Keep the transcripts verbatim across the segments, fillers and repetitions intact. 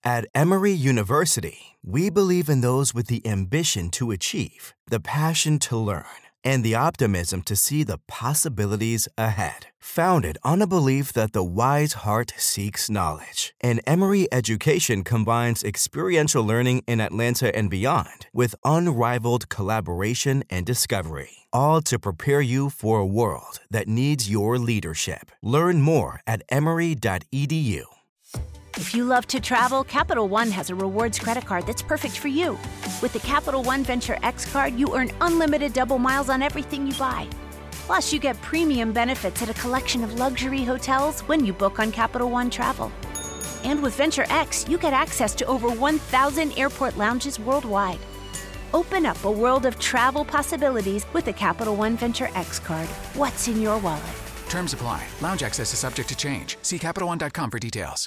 At Emory University, we believe in those with the ambition to achieve, the passion to learn, and the optimism to see the possibilities ahead. Founded on a belief that the wise heart seeks knowledge, and Emory education combines experiential learning in Atlanta and beyond with unrivaled collaboration and discovery, all to prepare you for a world that needs your leadership. Learn more at emory dot e d u. If you love to travel, Capital One has a rewards credit card that's perfect for you. With the Capital One Venture X card, you earn unlimited double miles on everything you buy. Plus, you get premium benefits at a collection of luxury hotels when you book on Capital One Travel. And with Venture X, you get access to over one thousand airport lounges worldwide. Open up a world of travel possibilities with the Capital One Venture X card. What's in your wallet? Terms apply. Lounge access is subject to change. See Capital One dot com for details.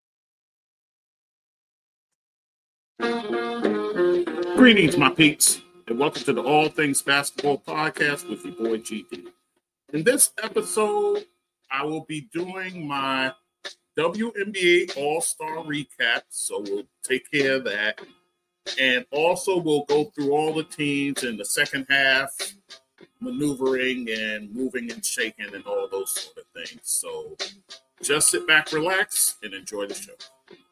Greetings, my peeps, and welcome to the All Things Basketball Podcast with your boy G D. In this episode, I will be doing my W N B A All-Star recap, so we'll take care of that. And also, we'll go through all the teams in the second half, maneuvering and moving and shaking and all those sort of things. So just sit back, relax, and enjoy the show.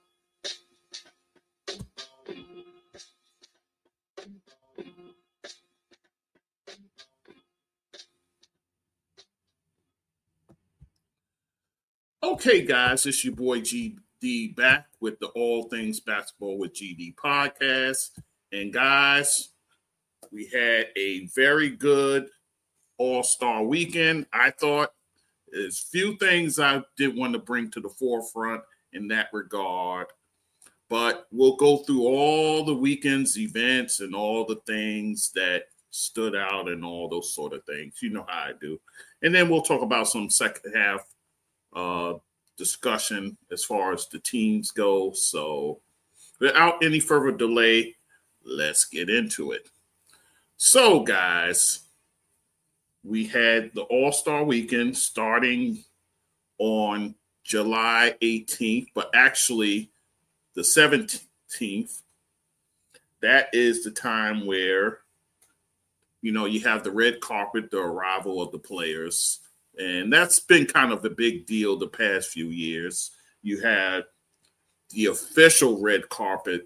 Okay, guys, it's your boy G D back with the All Things Basketball with G D podcast. And guys, we had a very good All-Star weekend. I thought there's few things I did want to bring to the forefront in that regard, but we'll go through all the weekend's events and all the things that stood out and all those sort of things. You know how I do. And then we'll talk about some second half uh discussion as far as the teams go. So without any further delay, let's get into it. So guys, we had the All-Star weekend starting on July eighteenth, but actually the seventeenth. That is the time where, you know, you have the red carpet, the arrival of the players. And that's been kind of a big deal the past few years. You had the official red carpet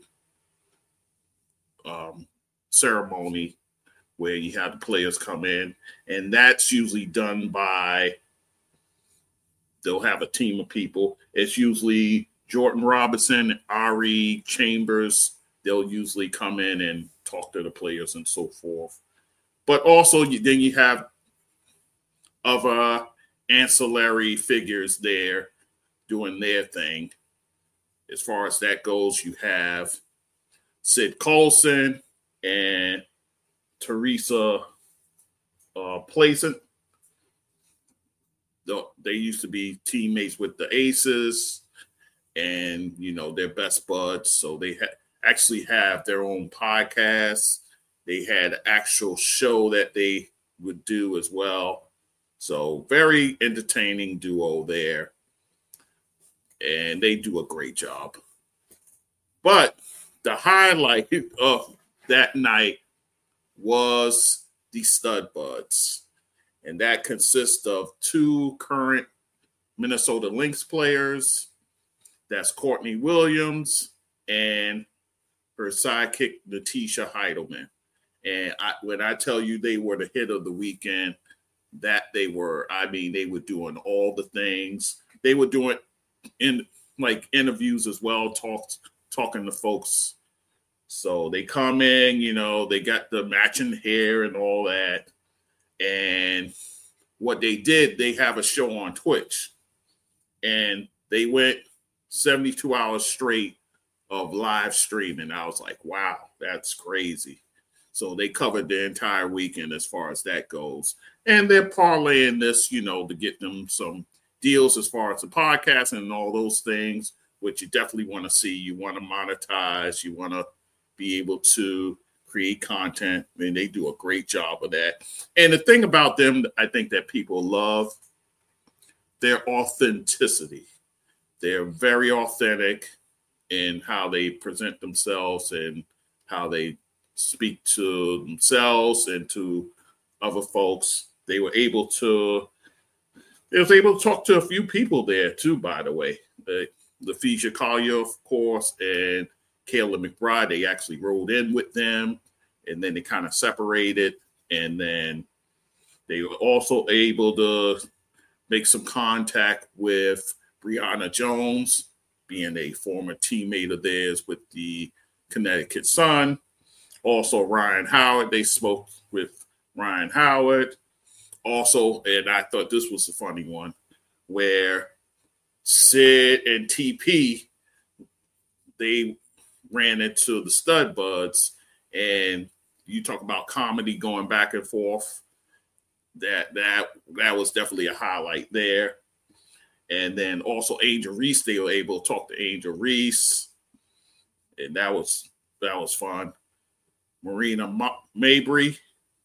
um, ceremony where you have the players come in, and that's usually done by, they'll have a team of people. It's usually Jordan Robinson, Ari Chambers. They'll usually come in and talk to the players and so forth. But also then you have other ancillary figures there doing their thing. As far as that goes, you have Sid Colson and Teresa uh, Pleasant. They used to be teammates with the Aces, and, you know, they're best buds. So they ha- actually have their own podcast. They had an actual show that they would do as well. So very entertaining duo there. And they do a great job. But the highlight of that night was the Stud Buds. And that consists of two current Minnesota Lynx players. That's Courtney Williams and her sidekick, Natisha Heidelman. And I, when I tell you they were the hit of the weekend, that they were, I mean, they were doing all the things. They were doing in like interviews as well, talk, talking to folks. So they come in, you know, they got the matching hair and all that. And what they did, they have a show on Twitch. And they went seventy-two hours straight of live streaming. I was like, wow, that's crazy. So they covered the entire weekend as far as that goes. And they're parlaying this, you know, to get them some deals as far as the podcast and all those things, which you definitely want to see. You want to monetize. You want to be able to create content. I mean, they do a great job of that. And the thing about them, I think that people love their authenticity. They're very authentic, in how they present themselves and how they speak to themselves and to other folks. They were able to, they was able to talk to a few people there too, by the way. Uh, LaFeisha Collier, of course, and Kayla McBride, they actually rode in with them, and then they kind of separated, and then they were also able to make some contact with Brianna Jones, being a former teammate of theirs with the Connecticut Sun. Also, Ryan Howard, they spoke with Ryan Howard. Also, and I thought this was a funny one, where Sid and T P, they ran into the Stud Buds, and you talk about comedy going back and forth. That that that was definitely a highlight there. And then also Angel Reese, they were able to talk to Angel Reese, and that was that was fun. Marina Ma- Mabry,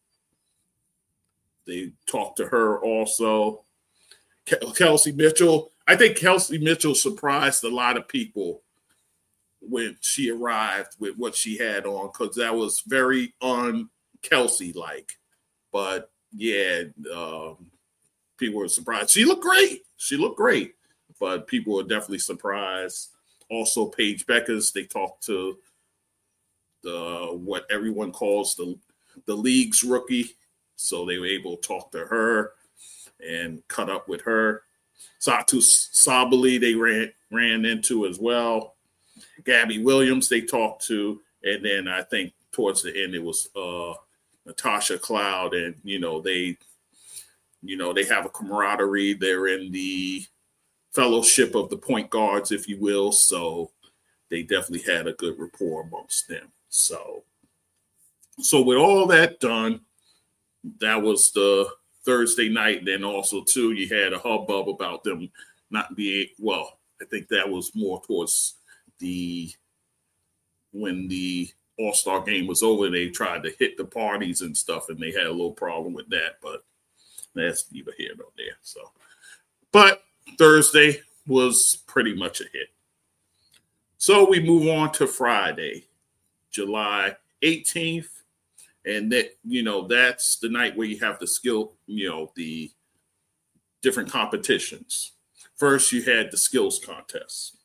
they talked to her also. Ke- Kelsey Mitchell, I think Kelsey Mitchell surprised a lot of people when she arrived with what she had on, because that was very un-Kelsey-like. But yeah, um, people were surprised. She looked great. She looked great. But people were definitely surprised. Also, Paige Beckers, they talked to the what everyone calls the, the league's rookie. So they were able to talk to her and cut up with her. Satu Sabali, they ran, ran into as well. Gabby Williams, they talked to. And then I think towards the end, it was uh, Natasha Cloud. And, you know, they, you know, they have a camaraderie. They're in the fellowship of the point guards, if you will. So they definitely had a good rapport amongst them. So, so with all that done, that was the Thursday night. Then also, too, you had a hubbub about them not being, well, I think that was more towards the, when the All-Star game was over, they tried to hit the parties and stuff, and they had a little problem with that, but that's neither here nor there. So, but Thursday was pretty much a hit. So we move on to Friday, July eighteenth. And that, you know, that's the night where you have the skill, you know, the different competitions. First, you had the skills contest.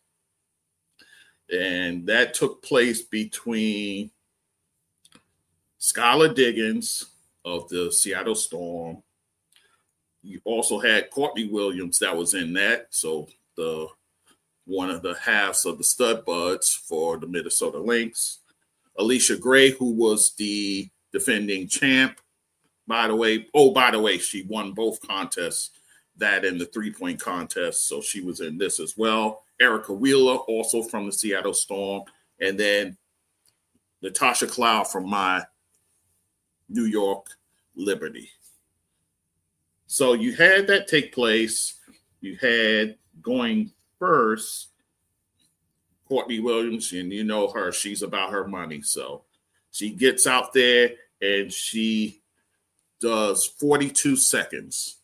And that took place between Skylar Diggins of the Seattle Storm. You also had Courtney Williams that was in that. So the one of the halves of the Stud Buds for the Minnesota Lynx. Alicia Gray, who was the defending champ, by the way. Oh, by the way, she won both contests, that and the three-point contest. So she was in this as well. Erica Wheeler, also from the Seattle Storm. And then Natasha Cloud from my New York Liberty. So you had that take place. You had going first, Courtney Williams, and you know her. She's about her money. So she gets out there and she does forty-two seconds.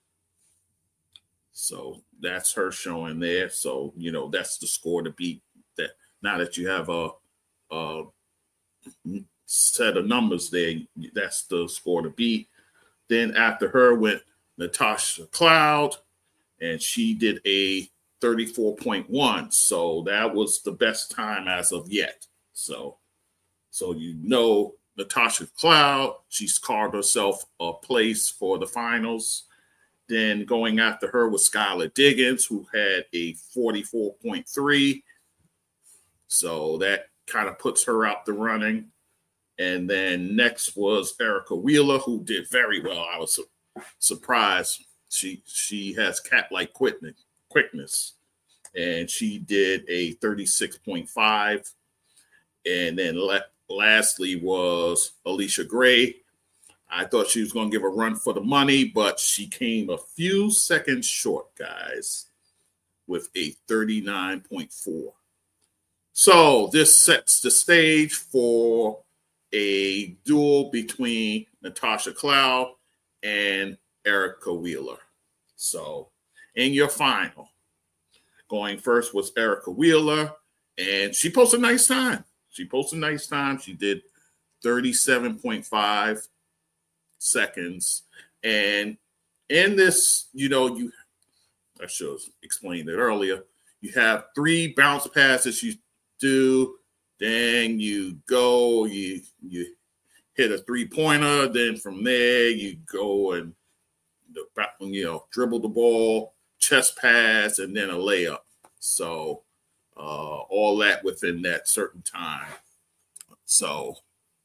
So that's her showing there. So, you know, that's the score to beat. That now that you have a, a set of numbers there, that's the score to beat. Then after her went Natasha Cloud, and she did a thirty-four point one. So that was the best time as of yet. So, so you know Natasha Cloud, she's carved herself a place for the finals. Then going after her was Skylar Diggins, who had a forty-four point three. So that kind of puts her out the running. And then next was Erica Wheeler, who did very well. I was su- surprised. She she has cat-like quickness, quickness, and she did a thirty-six point five. And then la- lastly was Alicia Gray. I thought she was going to give a run for the money, but she came a few seconds short, guys, with a thirty-nine point four. So this sets the stage for a duel between Natasha Cloud and Erica Wheeler. So in your final, going first was Erica Wheeler, and she posted a nice time. She posted a nice time. She did thirty-seven point five seconds. And in this, you know, you I should have explained it earlier. You have three bounce passes you do, then you go, you you hit a three-pointer, then from there you go and you know dribble the ball, chest pass, and then a layup. So uh, all that within that certain time. So,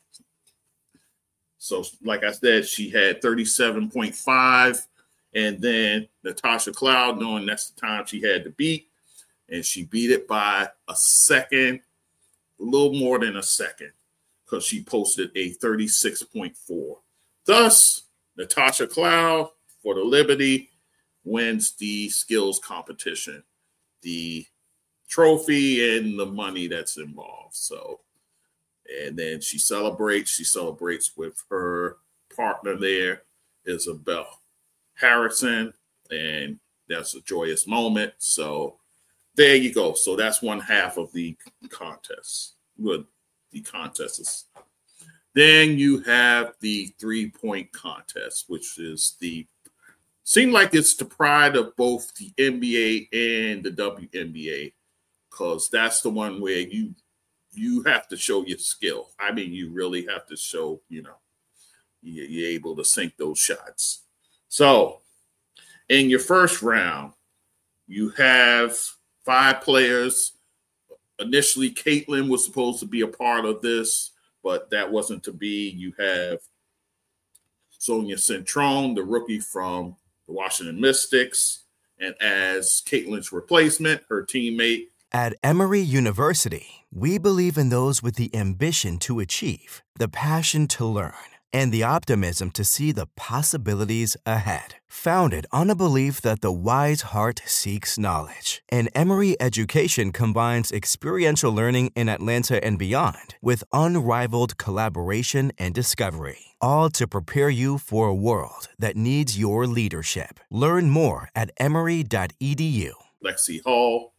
so like I said, she had thirty-seven point five, and then Natasha Cloud, knowing that's the time she had to beat, and she beat it by a second, a little more than a second, because she posted a thirty-six point four. Thus, Natasha Cloud for the Liberty wins the skills competition, the trophy, and the money that's involved. So, and then she celebrates. She celebrates with her partner there, Isabel Harrison, and that's a joyous moment. So there you go. So that's one half of the contest. Good, the contests. Then you have the three-point contest, which is the seem like it's the pride of both the N B A and the W N B A, because that's the one where you you have to show your skill. I mean, you really have to show, you know, you're able to sink those shots. So in your first round, you have five players. Initially, Caitlin was supposed to be a part of this, but that wasn't to be. You have Sonia Centrone, the rookie from the Washington Mystics, and as Caitlin's replacement, her teammate. At Emory University, we believe in those with the ambition to achieve, the passion to learn, and the optimism to see the possibilities ahead. Founded on a belief that the wise heart seeks knowledge, and Emory education combines experiential learning in Atlanta and beyond with unrivaled collaboration and discovery, all to prepare you for a world that needs your leadership. Learn more at emory dot e d u. Lexi Hall.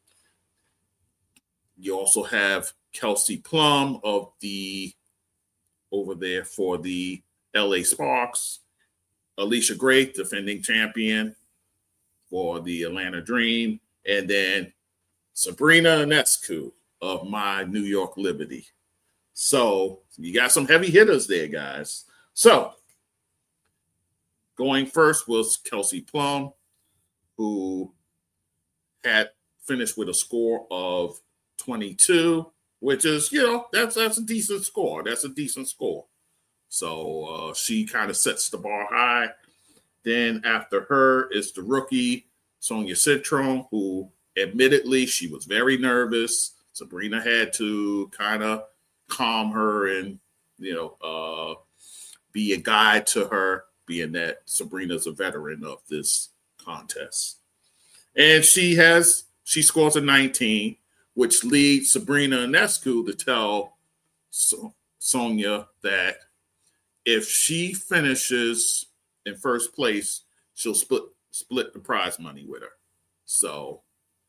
You also have Kelsey Plum of the over there for the L A Sparks. Alicia Gray, defending champion for the Atlanta Dream. And then Sabrina Ionescu of my New York Liberty. So you got some heavy hitters there, guys. So going first was Kelsey Plum, who had finished with a score of twenty-two, which is, you know, that's that's a decent score. That's a decent score. So uh, she kind of sets the bar high. Then after her is the rookie, Sonia Centrone, who admittedly she was very nervous. Sabrina had to kind of calm her and, you know, uh, be a guide to her, being that Sabrina's a veteran of this contest. And she has, she scores a nineteen, which leads Sabrina Ionescu to tell so- Sonia that if she finishes in first place, she'll split split the prize money with her. So,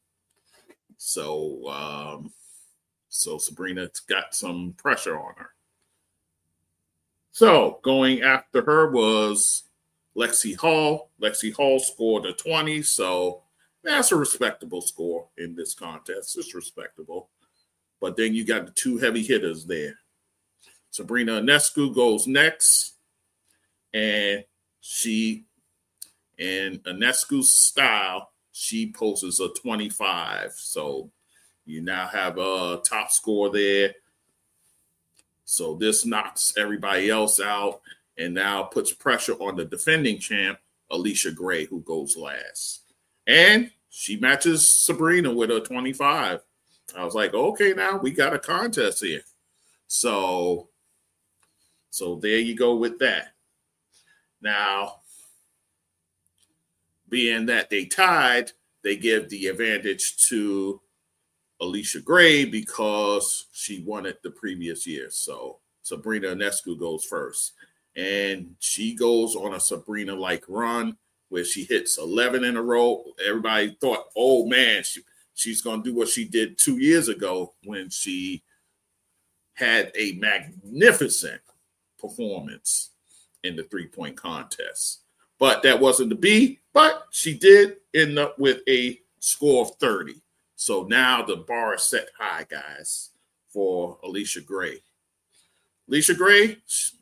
so, um, so Sabrina's got some pressure on her. So going after her was Lexi Hall. Lexi Hall scored a twenty, so that's a respectable score in this contest. It's respectable. But then you got the two heavy hitters there. Sabrina Ionescu goes next, and she, in Ionescu's style, she poses a twenty-five. So you now have a top score there. So this knocks everybody else out and now puts pressure on the defending champ, Alicia Gray, who goes last. And she matches Sabrina with a twenty-five. I was like, okay, now we got a contest here. So, so there you go with that. Now, being that they tied, they give the advantage to Alicia Gray because she won it the previous year. So Sabrina Ionescu goes first. And she goes on a Sabrina-like run where she hits eleven in a row. Everybody thought, oh, man, she, she's going to do what she did two years ago when she had a magnificent performance in the three-point contest. But that wasn't to be, but she did end up with a score of thirty. So now the bar is set high, guys, for Allisha Gray. Allisha Gray,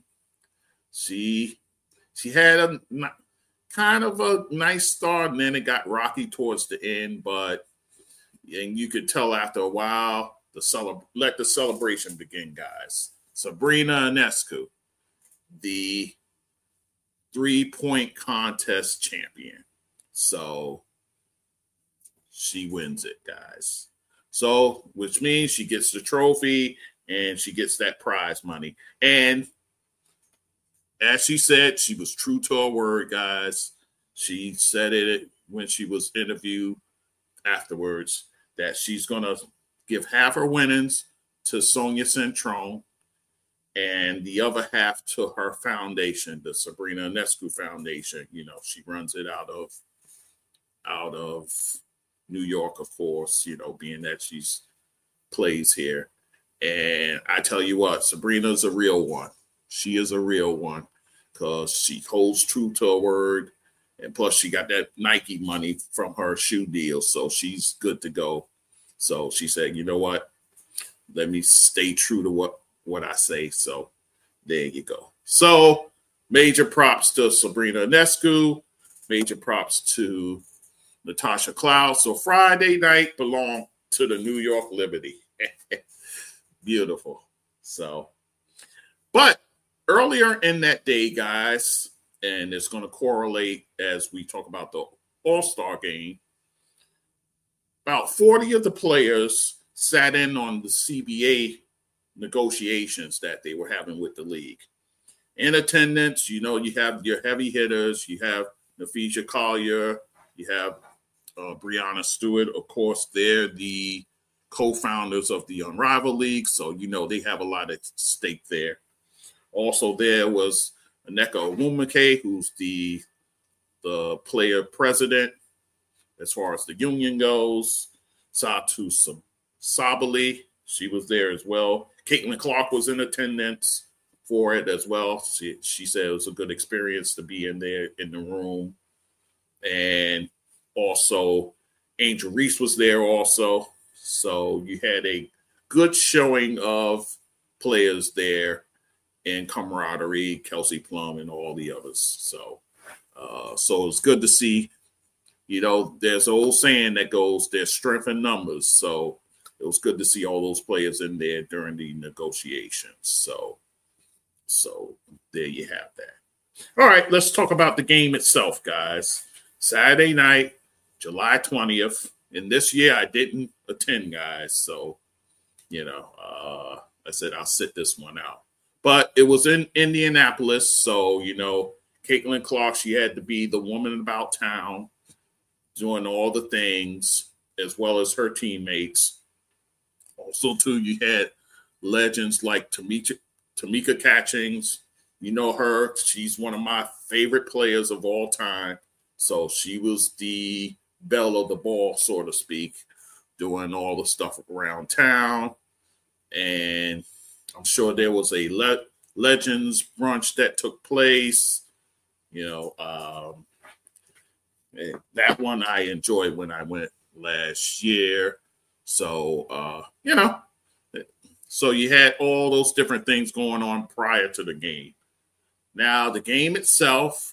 she, she had a kind of a nice start, and then it got rocky towards the end, but and you could tell after a while, the cele- let the celebration begin, guys. Sabrina Ionescu, the three-point contest champion. So she wins it, guys. So, which means she gets the trophy and she gets that prize money. And as she said, she was true to her word, guys. She said it when she was interviewed afterwards that she's going to give half her winnings to Sonia Centrone and the other half to her foundation, the Sabrina Ionescu Foundation. You know, she runs it out of out of New York, of course, you know, being that she's plays here. And I tell you what, Sabrina's a real one. She is a real one because she holds true to her word. And plus, she got that Nike money from her shoe deal, so she's good to go. So she said, you know what? Let me stay true to what, what I say. So there you go. So major props to Sabrina Ionescu. Major props to Natasha Cloud. So Friday night belonged to the New York Liberty. Beautiful. So, but earlier in that day, guys, and it's going to correlate as we talk about the All-Star game, about forty of the players sat in on the C B A negotiations that they were having with the league. In attendance, you know, you have your heavy hitters, you have Napheesa Collier, you have uh, Breanna Stewart. Of course, they're the co-founders of the Unrivaled League, so you know they have a lot at stake there. Also, there was Nneka Onwumike, who's the the player president as far as the union goes. Satu Sabali, she was there as well. Caitlin Clark was in attendance for it as well. She, she said it was a good experience to be in there in the room. And also, Angel Reese was there also. So you had a good showing of players there and camaraderie, Kelsey Plum and all the others. So, uh, so it's good to see. You know, there's an old saying that goes, there's strength in numbers. So it was good to see all those players in there during the negotiations. So, so there you have that. All right, let's talk about the game itself, guys. Saturday night, July twentieth. And this year I didn't attend, guys. So, you know, uh, I said I'll sit this one out. But it was in Indianapolis. So, you know, Caitlin Clark, she had to be the woman about town, doing all the things, as well as her teammates. Also, too, you had legends like Tamika, Tamika Catchings. You know her. She's one of my favorite players of all time. So she was the belle of the ball, so to speak, doing all the stuff around town. And I'm sure there was a le- Legends brunch that took place. You know, um, that one I enjoyed when I went last year. So, uh, you know, so you had all those different things going on prior to the game. Now, the game itself,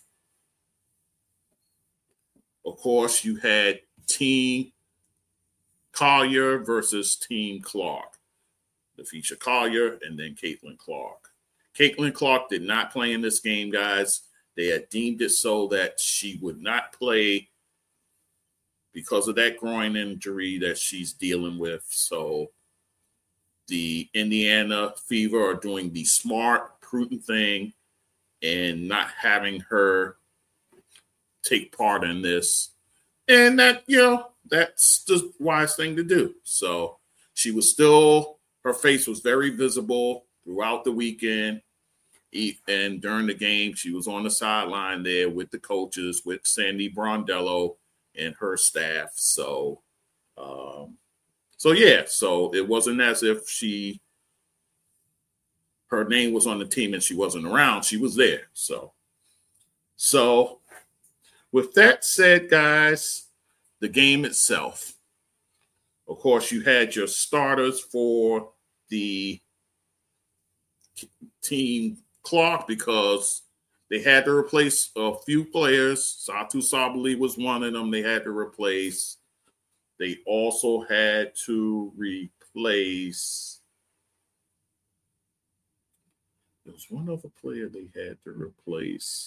of course, you had Team Collier versus Team Clark. Napheesa Collier and then Caitlin Clark. Caitlin Clark did not play in this game, guys. They had deemed it so that she would not play because of that groin injury that she's dealing with. So the Indiana Fever are doing the smart, prudent thing and not having her take part in this. And that, you know, that's the wise thing to do. So she was still, her face was very visible throughout the weekend. And during the game, she was on the sideline there with the coaches, with Sandy Brondello and her staff. So, Um, so, yeah, so it wasn't as if she, her name was on the team and she wasn't around. She was there. So, so with that said, guys, the game itself. Of course, you had your starters for the team clock because they had to replace a few players. Satu Sabali was one of them they had to replace. They also had to replace. There was one other player they had to replace.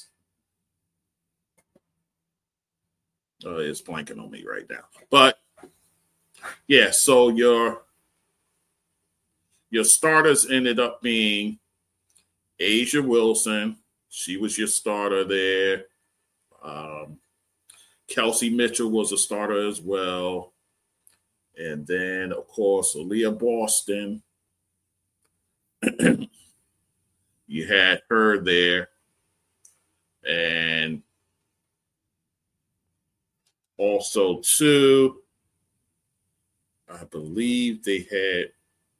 Uh, it's blanking on me right now. But yeah, so your your starters ended up being A'ja Wilson. She was your starter there. Um, Kelsey Mitchell was a starter as well. And then, of course, Aaliyah Boston. You had her there. And also, too, I believe they had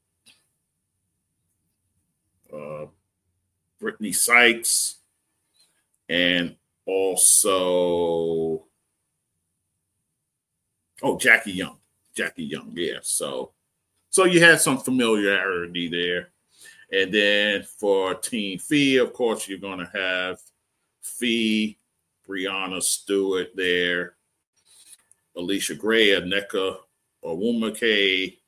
uh, Brittany Sykes and also, oh, Jackie Young. Jackie Young, yeah. So, so you had some familiarity there. And then for Team Phi, of course, you're going to have Phi, Brianna Stewart there, Alicia Gray, Nneka Onwumike.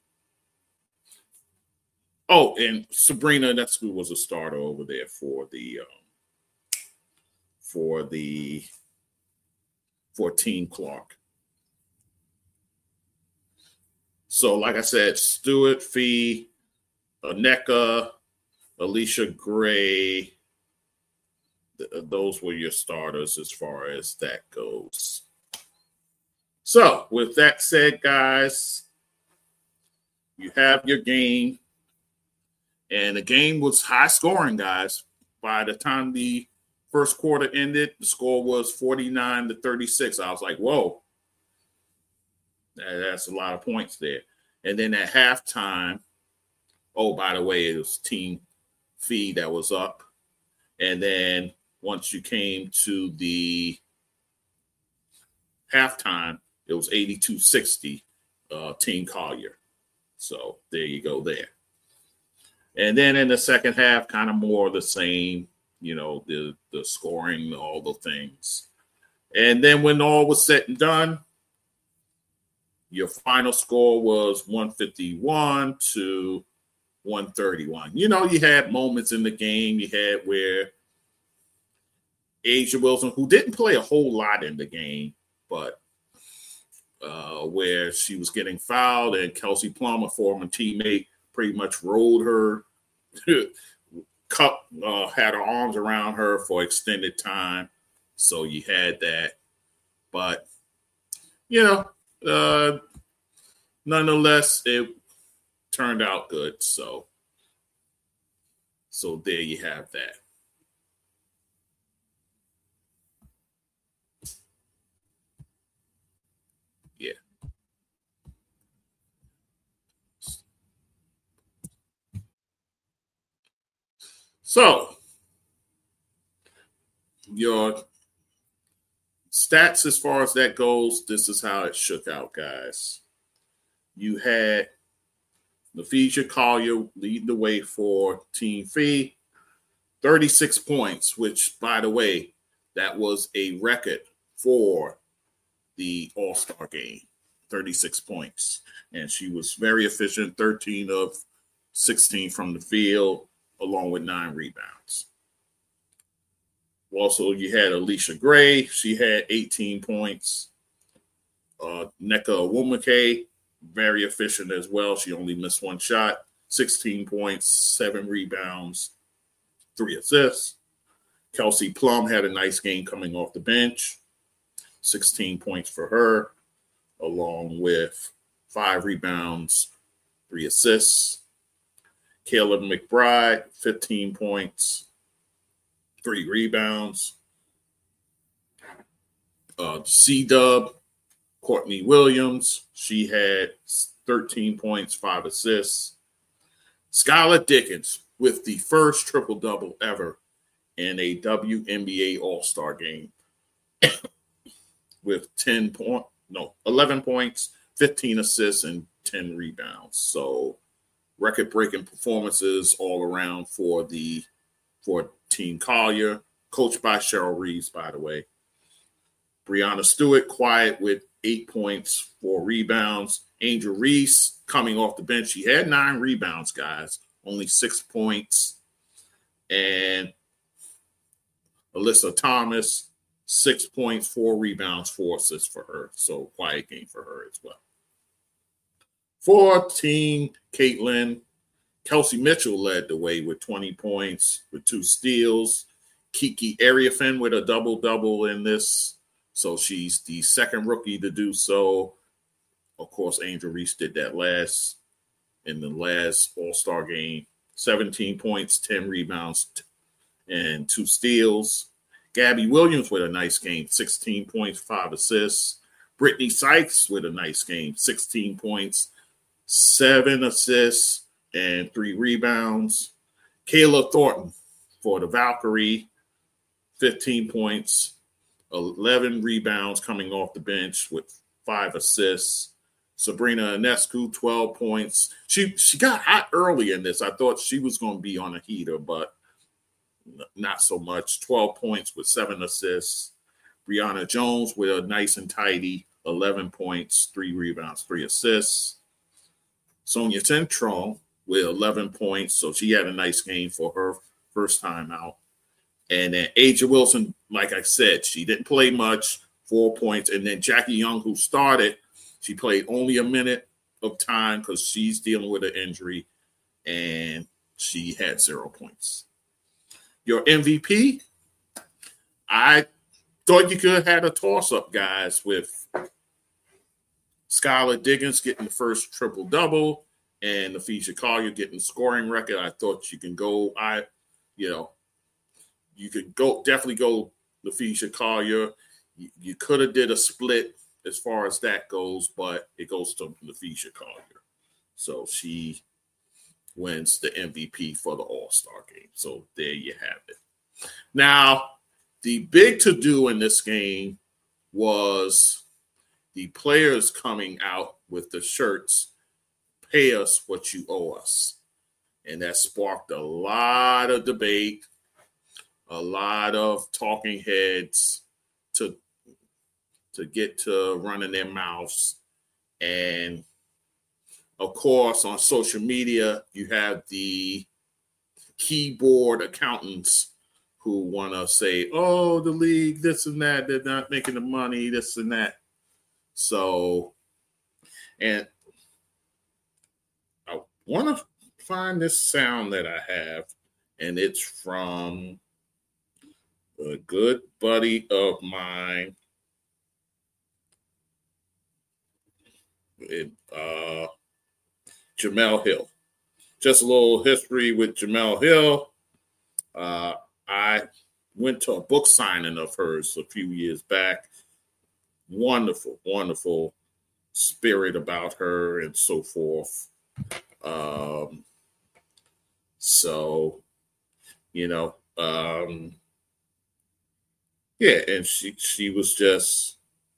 Oh, and Sabrina, that's who was a starter over there for the um, for the for Team Clark. So, like I said, Stewart, Phi, Nneka, Alicia Gray, th- those were your starters as far as that goes. So, with that said, guys, you have your game. And the game was high scoring, guys. By the time the first quarter ended, the score was forty-nine to thirty-six. I was like, whoa, that's a lot of points there. And then at halftime, oh, by the way, it was Team Phi that was up. And then once you came to the halftime, it was eighty-two sixty, uh, Team Collier. So there you go there. And then in the second half, kind of more the same, you know, the, the scoring, all the things. And then when all was said and done, your final score was one fifty-one to one thirty-one. You know, you had moments in the game. You had where A'ja Wilson, who didn't play a whole lot in the game, but uh, where she was getting fouled and Kelsey Plum, a former teammate, pretty much rolled her, cup, uh, had her arms around her for extended time. So you had that. But, you know, uh, nonetheless, it turned out good. So, so there you have that. Yeah. So, your stats as far as that goes, this is how it shook out, guys. You had Naphesia Collier leading the way for Team Phi, thirty-six points, which, by the way, that was a record for the All-Star game, thirty-six points. And she was very efficient, thirteen of sixteen from the field, along with nine rebounds. Also, you had Alicia Gray. She had eighteen points. Uh, Nneka Onwumike, very efficient as well. She only missed one shot, sixteen points, seven rebounds, three assists. Kelsey Plum had a nice game coming off the bench, sixteen points for her, along with five rebounds, three assists. Caleb McBride, fifteen points, three rebounds. Uh, C-Dub, Courtney Williams, she had thirteen points, five assists. Skylar Diggins with the first triple-double ever in a W N B A All-Star game with ten point, no, eleven points, fifteen assists, and ten rebounds. So record-breaking performances all around for the for Team Collier, coached by Cheryl Reeves, by the way. Brianna Stewart, quiet with eight points, four rebounds. Angel Reese coming off the bench. She had nine rebounds, guys, only six points. And Alyssa Thomas, six points, four rebounds, four assists for her. So quiet game for her as well. For Team Caitlin, Kelsey Mitchell led the way with twenty points, with two steals. Kiki Ariafin with a double-double in this. So she's the second rookie to do so. Of course, Angel Reese did that last in the last All-Star game. seventeen points, ten rebounds, and two steals. Gabby Williams with a nice game, sixteen points, five assists. Brittany Sykes with a nice game, sixteen points, seven assists, and three rebounds. Kayla Thornton for the Valkyrie, fifteen points, eleven rebounds coming off the bench with five assists. Sabrina Ionescu, twelve points. She she got hot early in this. I thought she was going to be on a heater, but not so much. twelve points with seven assists. Brianna Jones with a nice and tidy eleven points, three rebounds, three assists. Sonia Centron with eleven points, so she had a nice game for her first time out. And then Aja Wilson, like I said, she didn't play much, four points. And then Jackie Young, who started, she played only a minute of time because she's dealing with an injury, and she had zero points. Your M V P, I thought you could have had a toss-up, guys, with Skylar Diggins getting the first triple-double and Napheesa Collier getting the scoring record. I thought you can go, I, you know, you could go definitely go Napheesa Collier. You, you could have did a split as far as that goes, but it goes to Napheesa Collier. So she wins the M V P for the All-Star game. So there you have it. Now, the big to-do in this game was the players coming out with the shirts, pay us what you owe us. And that sparked a lot of debate, a lot of talking heads to, to get to running their mouths. And, of course, on social media, you have the keyboard accountants who want to say, oh, the league, this and that, they're not making the money, this and that. So, and I want to find this sound that I have, and it's from a good buddy of mine. It, uh, Jamel Hill. Just a little history with Jamel Hill. Uh, I went to a book signing of hers a few years back. Wonderful, wonderful spirit about her and so forth. Um, so, you know, um, yeah, and she she was just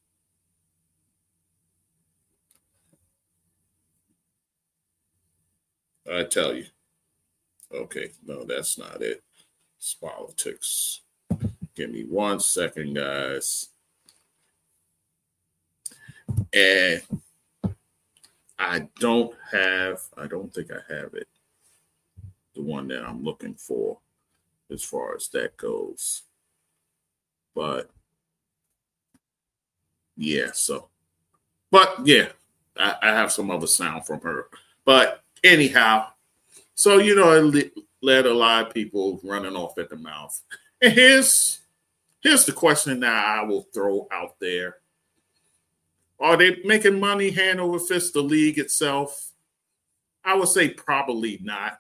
I tell you. Okay, no, that's not it. It's politics. Give me one second, guys. And I don't have, I don't think I have it. The one that I'm looking for as far as that goes. But yeah, so, but yeah, I, I have some other sound from her. But anyhow, so, you know, it led a lot of people running off at the mouth. And here's, here's the question that I will throw out there. Are they making money hand over fist, the league itself? I would say probably not.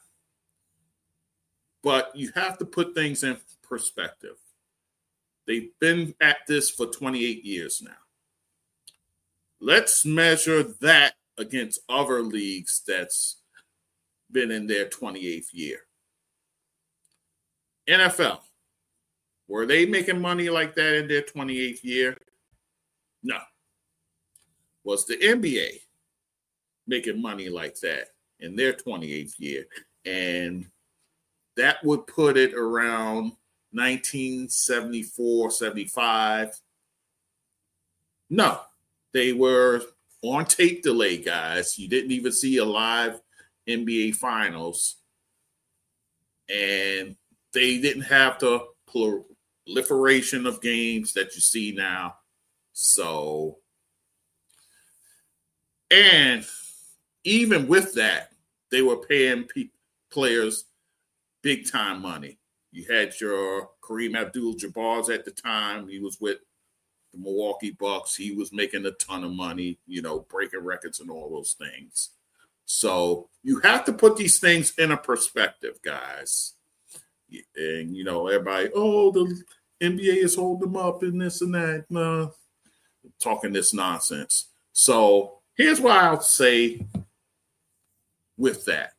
But you have to put things in perspective. They've been at this for twenty-eight years now. let's measure that against other leagues that's been in their twenty-eighth year. N F L, were they making money like that in their twenty-eighth year? No. Was the N B A making money like that in their twenty-eighth year? And that would put it around nineteen seventy-four, seventy-five. No, they were on tape delay, guys. You didn't even see a live N B A finals. And they didn't have the proliferation of games that you see now. So, and even with that, they were paying pe- players big time money. You had your Kareem Abdul-Jabbar at the time. He was with the Milwaukee Bucks. He was making a ton of money, you know, breaking records and all those things. So you have to put these things in a perspective, guys. And, you know, everybody, oh, the N B A is holding them up and this and that. No, talking this nonsense. So here's what I'll say with that.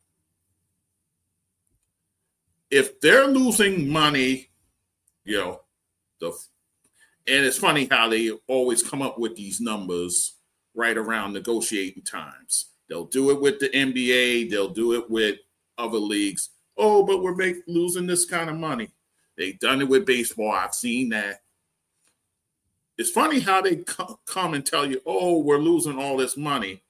If they're losing money, you know, the and it's funny how they always come up with these numbers right around negotiating times. They'll do it with the N B A. They'll do it with other leagues. Oh, but we're make, losing this kind of money. They've done it with baseball. I've seen that. It's funny how they co- come and tell you, oh, we're losing all this money.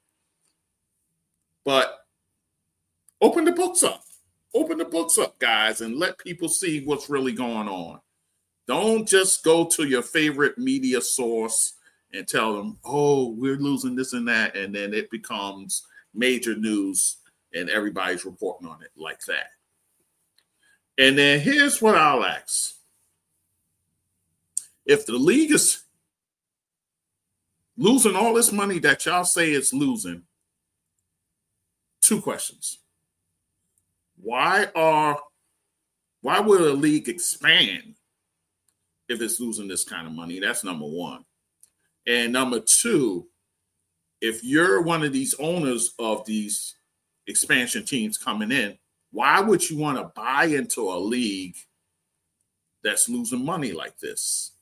But open the books up. Open the books up, guys, and let people see what's really going on. Don't just go to your favorite media source and tell them, oh, we're losing this and that, and then it becomes major news and everybody's reporting on it like that. And then here's what I'll ask. If the league is losing all this money that y'all say it's losing, two questions. Why are why would a league expand if it's losing this kind of money? That's number one. And number two, if you're one of these owners of these expansion teams coming in, why would you want to buy into a league that's losing money like this?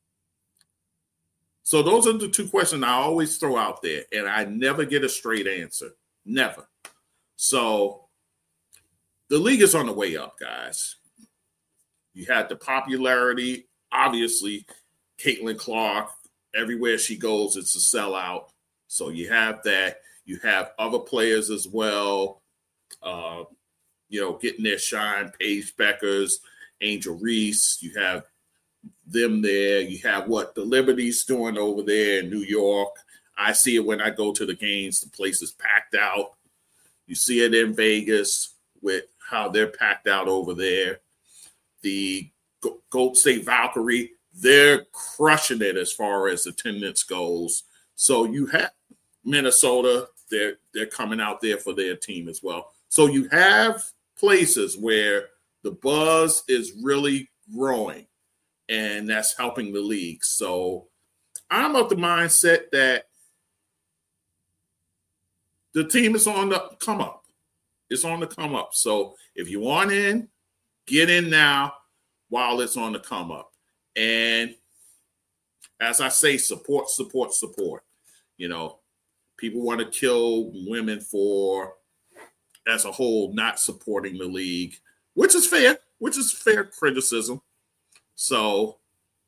So those are the two questions I always throw out there, and I never get a straight answer. Never. So the league is on the way up, guys. You had the popularity. Obviously, Caitlin Clark, everywhere she goes, it's a sellout. So you have that. You have other players as well, uh, you know, getting their shine. Paige Beckers, Angel Reese. You have them there. You have what the Liberty's doing over there in New York. I see it when I go to the games. The place is packed out. You see it in Vegas with how they're packed out over there. The Golden State Valkyrie, they're crushing it as far as attendance goes. So you have Minnesota, they're they're coming out there for their team as well. So you have places where the buzz is really growing, and that's helping the league. So I'm of the mindset that the team is on the come up. It's on the come up. So if you want in, get in now while it's on the come up. And as I say, support, support, support. You know, people want to kill women for, as a whole, not supporting the league, which is fair, which is fair criticism. So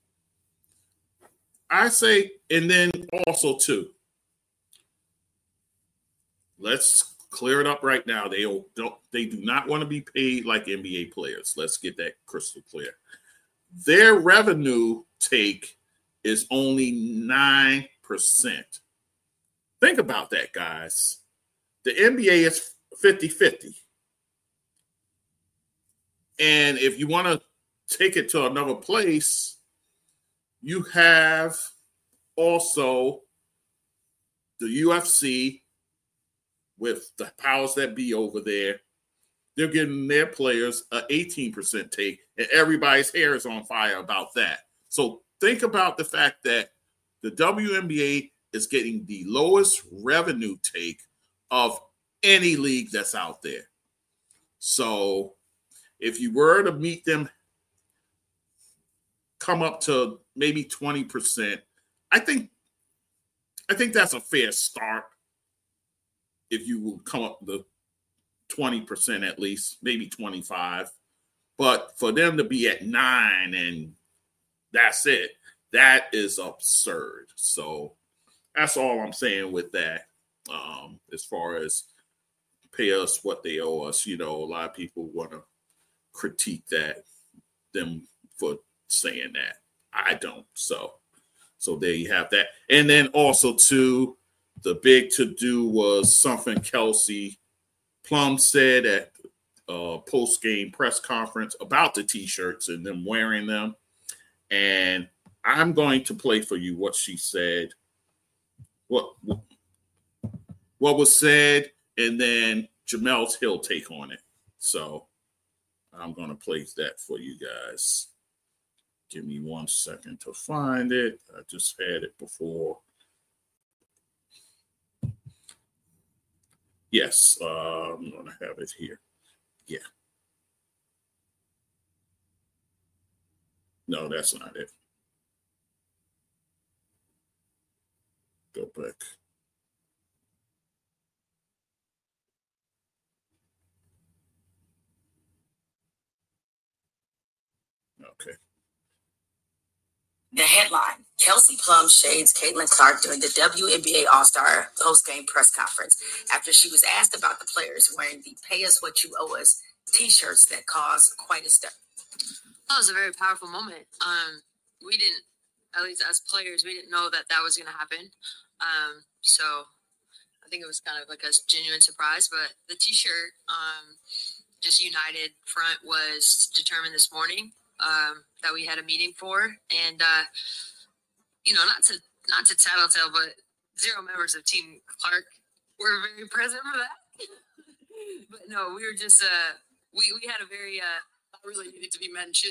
I say, and then also too, let's clear it up right now. They don't, they do not want to be paid like N B A players. Let's get that crystal clear. Their revenue take is only nine percent. Think about that, guys. The N B A is fifty-fifty. And if you want to take it to another place, you have also the U F C with the powers that be over there. They're giving their players an eighteen percent take, and everybody's hair is on fire about that. So think about the fact that the W N B A is getting the lowest revenue take of any league that's out there. So if you were to meet them, come up to maybe twenty percent, I think I think that's a fair start. If you will come up to twenty percent at least, maybe twenty-five. But for them to be at nine and that's it, that is absurd. So that's all I'm saying with that. Um, as far as pay us what they owe us, you know, a lot of people want to critique that, them for saying that. I don't. So, so there you have that. And then also too, the big to-do was something Kelsey Plum said at a post-game press conference about the T-shirts and them wearing them. And I'm going to play for you what she said, what what was said, and then Jemele Hill take on it. So I'm going to play that for you guys. Give me one second to find it. I just had it before. Yes, uh, I'm going to have it here. Yeah. No, that's not it. Go back. Okay. The headline, Kelsey Plum shades Caitlin Clark during the W N B A All-Star post-game press conference after she was asked about the players wearing the Pay Us What You Owe Us T-shirts that caused quite a stir. That was a very powerful moment. Um, we didn't, at least as players, we didn't know that that was going to happen. Um, so I think it was kind of like a genuine surprise. But the T-shirt, um, just United front, was determined this morning. Um, that we had a meeting for, and uh, you know, not to not to tattletale, but zero members of Team Clark were very present for that. But no, we were just uh, we we had a very uh, not really needed to be mentioned.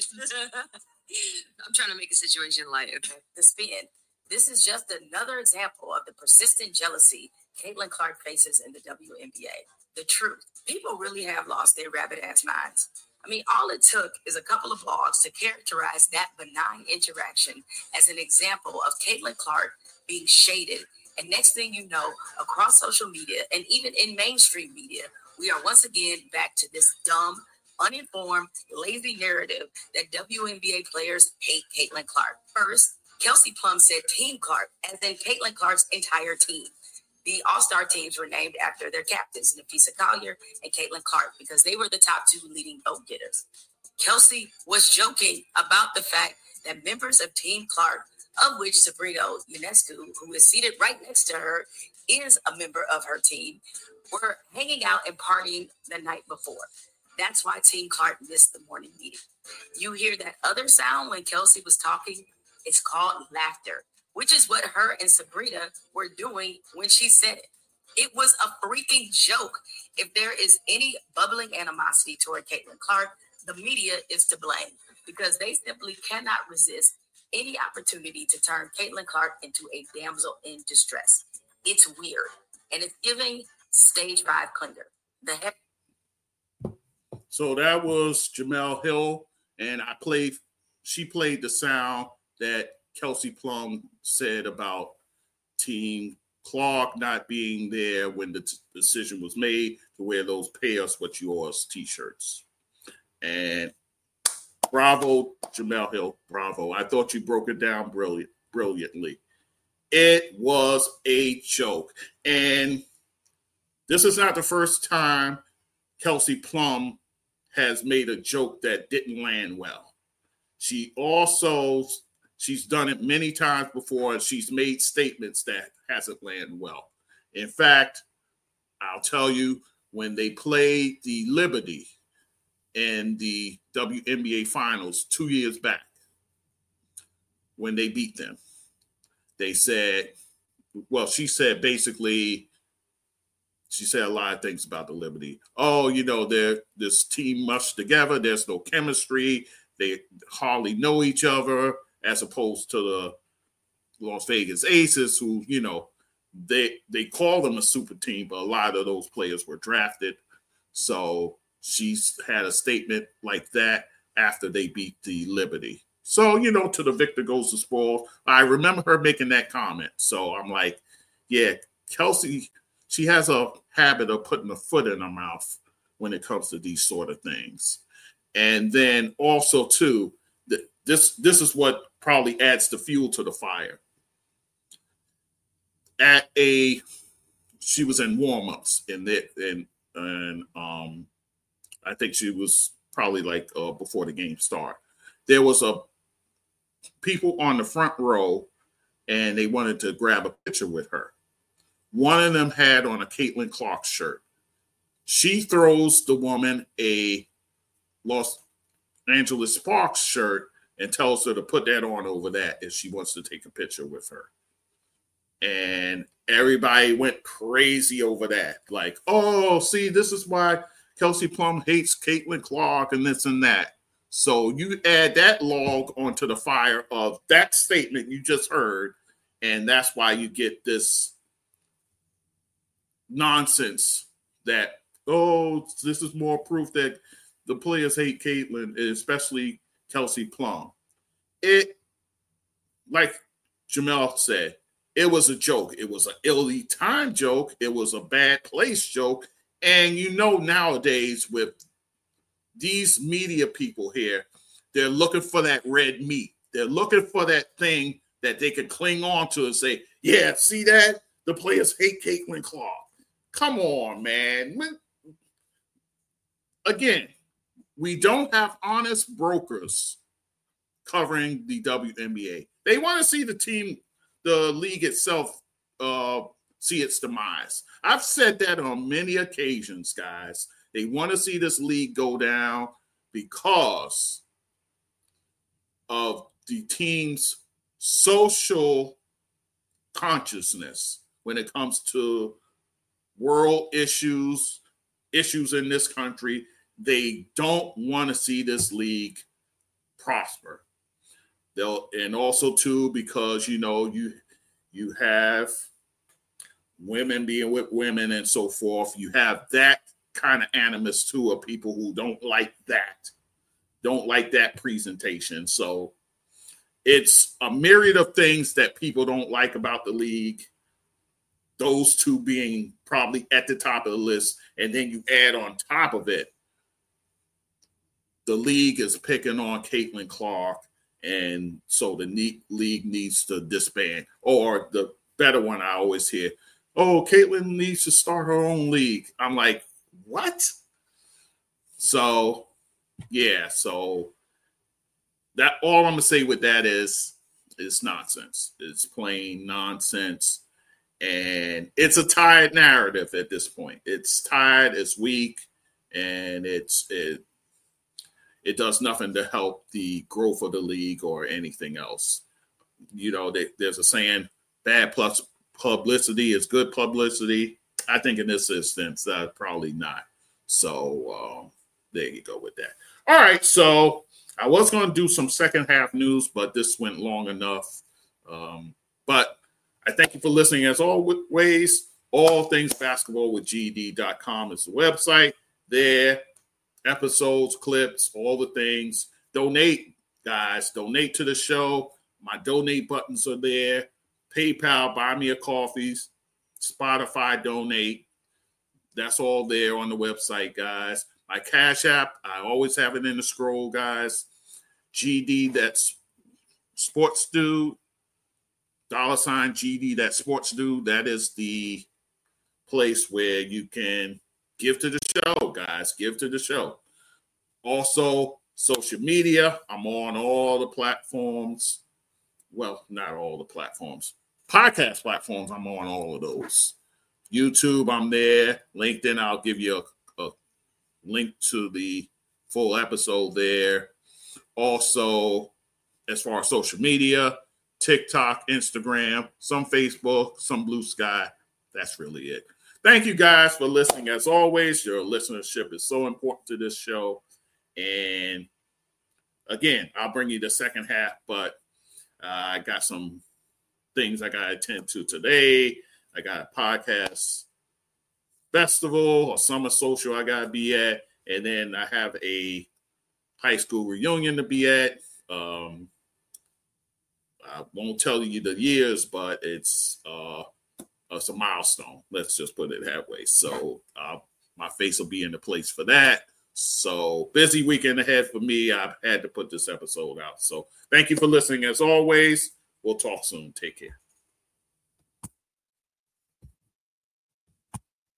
I'm trying to make a situation light. Okay, the spin. This is just another example of the persistent jealousy Caitlin Clark faces in the W N B A. The truth, people really have lost their rabbit ass minds. I mean, all it took is a couple of blogs to characterize that benign interaction as an example of Caitlin Clark being shaded. And next thing you know, across social media and even in mainstream media, we are once again back to this dumb, uninformed, lazy narrative that W N B A players hate Caitlin Clark. First, Kelsey Plum said Team Clark, as in Caitlin Clark's entire team. The All-Star teams were named after their captains, Napheesa Collier and Caitlin Clark, because they were the top two leading vote getters. Kelsey was joking about the fact that members of Team Clark, of which Sabrina Ionescu, who is seated right next to her, is a member of her team, were hanging out and partying the night before. That's why Team Clark missed the morning meeting. You hear that other sound when Kelsey was talking? It's called laughter, which is what her and Sabrina were doing when she said it. It was a freaking joke. If there is any bubbling animosity toward Caitlin Clark, the media is to blame because they simply cannot resist any opportunity to turn Caitlin Clark into a damsel in distress. It's weird, and it's giving stage five clinger. The heck. So that was Jemele Hill, and I played. She played the sound that Kelsey Plum said about Team Clark not being there when the t- decision was made to wear those Pay Us What You Owe Us T-shirts. And bravo, Jemele Hill, bravo. I thought you broke it down brilliant, brilliantly. It was a joke. And this is not the first time Kelsey Plum has made a joke that didn't land well. She also... She's done it many times before, and she's made statements that hasn't landed well. In fact, I'll tell you, when they played the Liberty in the W N B A Finals two years back, when they beat them, they said, well, she said basically, she said a lot of things about the Liberty. Oh, you know, they're this team mushed together. There's no chemistry. They hardly know each other. As opposed to the Las Vegas Aces, who, you know, they they call them a super team, but a lot of those players were drafted. So she's had a statement like that after they beat the Liberty. So, you know, to the victor goes the spoil. I remember her making that comment. So I'm like, yeah, Kelsey, she has a habit of putting a foot in her mouth when it comes to these sort of things. And then also, too, this, this is what probably adds the fuel to the fire. At a, she was in warm-ups in it, and and um, I think she was probably like uh, before the game started. There was a people on the front row, and they wanted to grab a picture with her. One of them had on a Caitlin Clark shirt. She throws the woman a Los Angeles Sparks shirt and tells her to put that on over that if she wants to take a picture with her. And everybody went crazy over that. Like, oh, see, this is why Kelsey Plum hates Caitlin Clark and this and that. So you add that log onto the fire of that statement you just heard, and that's why you get this nonsense that, oh, this is more proof that the players hate Caitlin, especially Kelsey Plum. It, like Jamel said, it was a joke. It was an ill-timed joke. It was a bad place joke. And you know nowadays with these media people here, they're looking for that red meat. They're looking for that thing that they can cling on to and say, yeah, see that? The players hate Caitlin Clark. Come on, man. Again, we don't have honest brokers covering the W N B A. They want to see the team, the league itself, uh, see its demise. I've said that on many occasions, guys. They want to see this league go down because of the team's social consciousness when it comes to world issues, issues in this country. They don't want to see this league prosper. They'll, and also too, because, you know, you you have women being with women and so forth. You have that kind of animus too of people who don't like that, don't like that presentation. So it's a myriad of things that people don't like about the league. Those two being probably at the top of the list. And then you add on top of it, the league is picking on Caitlin Clark. And so the league needs to disband. Or the better one I always hear, oh, Caitlin needs to start her own league. I'm like, what? So, yeah. So that all I'm going to say with that is it's nonsense. It's plain nonsense. And it's a tired narrative at this point. It's tired, it's weak, and it's it, it does nothing to help the growth of the league or anything else. You know, they, there's a saying, bad plus publicity is good publicity. I think in this instance, uh, probably not. So um, there you go with that. All right, so I was going to do some second half news, but this went long enough. Um, but I thank you for listening. As always, all things basketball with G D dot com is the website. There, episodes, clips, all the things. Donate, guys. Donate to the show. My donate buttons are there. PayPal, buy me a coffees. Spotify, donate. That's all there on the website, guys. My Cash App, I always have it in the scroll, guys. G D, that's Sports Dude. Dollar sign G D, that Sports Dude. That is the place where you can give to the show, guys. Give to the show. Also, social media. I'm on all the platforms. Well, not all the platforms. Podcast platforms, I'm on all of those. YouTube, I'm there. LinkedIn, I'll give you a, a link to the full episode there. Also, as far as social media, TikTok, Instagram, some Facebook, some Blue Sky. That's really it. Thank you guys for listening. As always, your listenership is so important to this show. And again, I'll bring you the second half, but uh, I got some things I got to attend to today. I got a podcast festival or summer social I got to be at. And then I have a high school reunion to be at. Um, I won't tell you the years, but it's uh, it's a milestone. Let's just put it that way. So uh, my face will be in the place for that. So busy weekend ahead for me. I've had to put this episode out. So thank you for listening as always. We'll talk soon. Take care.